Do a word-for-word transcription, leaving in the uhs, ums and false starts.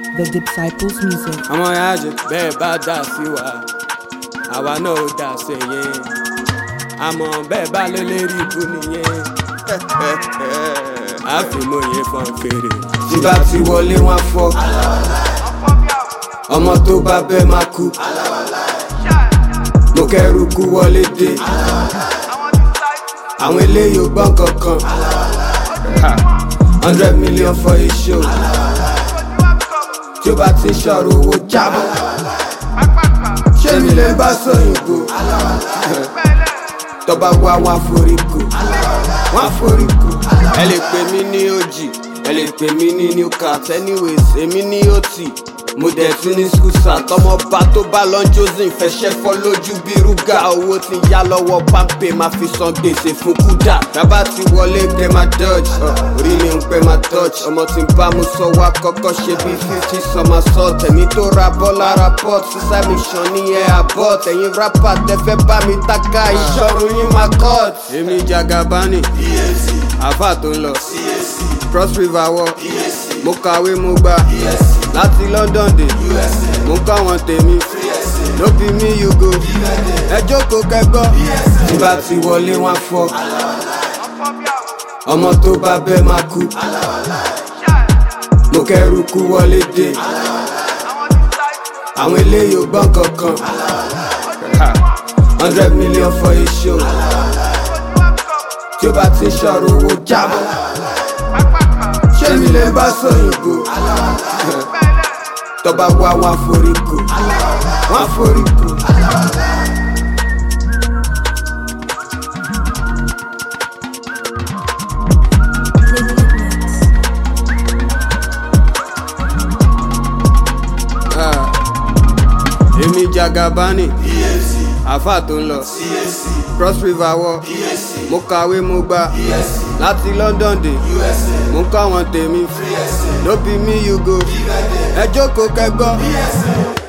The Disciples Music. Ọmọ ìyájọ́ bẹ́ẹ̀ bá dà sí wa àwa náà ò dà sí yẹn àmọ́ bẹ́ẹ̀ bá lé lérí ibú nìyẹn àfimọ́ yẹn fọ́n fèrè. Tí bá ti wọlé wọn fọ́ ọmọ tó bá bẹ́ẹ̀ máa kú mo kẹ́rù kú wọlé dé àwọn eléyìí ò gbọ́n kankan hundred million for a show tí ó bá ti ṣọ̀rọ̀ owó jábọ̀ ṣé mi lè bá sóyìnbó tọ́ba wá wọn àforíkò wọn àforíkò. Ẹ lè pè mí ní ojì ẹ lè pè mí ní new cat anyways èmi ní ot mo dẹ̀ tún ní skúsà tọmọ bá tó bá lọ josin fẹsẹ̀ fọ́ lójú bí rúgà owó ti yá lọ́wọ́ pápẹ́ máa fi san gbèsè fún kúdà tábà ti wọlé kẹ́ máa dodge orí mi ń pẹ́ máa touch ọmọ tí ń bá mu sọ wá kọ́kọ́ ṣe bí fifty sọmọ sọ tẹ̀mí tó ra bọ́ lára port sísá mi ṣàn ní ẹ̀ àbọ̀ tẹ̀yìn rapper tẹ́fẹ́ bá mi taka ìṣọ̀run yín máa cut. Èmi Jagabani àfà tó ń lọ Cross River wọ mo kàwé mo gbà láti London dé mo kọ́ wọn tèmi ló fi mí you go ẹ jókòó kẹ́gbọ́. Tí bá ti wọlé wọn fọ́ ọmọ tó bá bẹ́ẹ̀ máa kú mo kẹ́rù kú wọlé dé àwọn eléyìí ò gbọ́n kankan hundred million for a show tí ó bá ti ṣọ̀rọ̀ owó jábọ̀ ṣé mi lè bá sóyìnbó tọ́ba wá wọn àforíkò wọn àforíkò. Èmi Jagabani àfà tó ń lọ Cross River wọ mo kàwé mo gbà láti London dé mo kọ́ wọn tèmi ló bí mi you go ẹ jókòó kẹ́gbọ́.